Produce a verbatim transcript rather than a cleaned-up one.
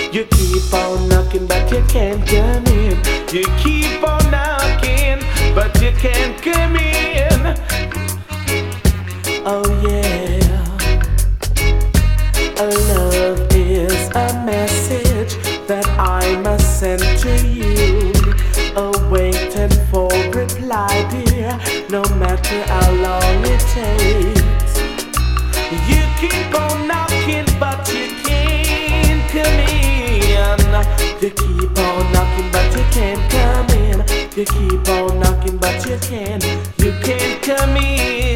You keep on knocking, but you can't come in. You keep on knocking, but you can't come in. Oh yeah. Love is a message that I must send to you. Awaiting for reply, dear, no matter how long it takes. You keep on knocking, but you can't come in. You keep on knocking, but you can't come in. You keep on knocking, but you can't. You can't come in.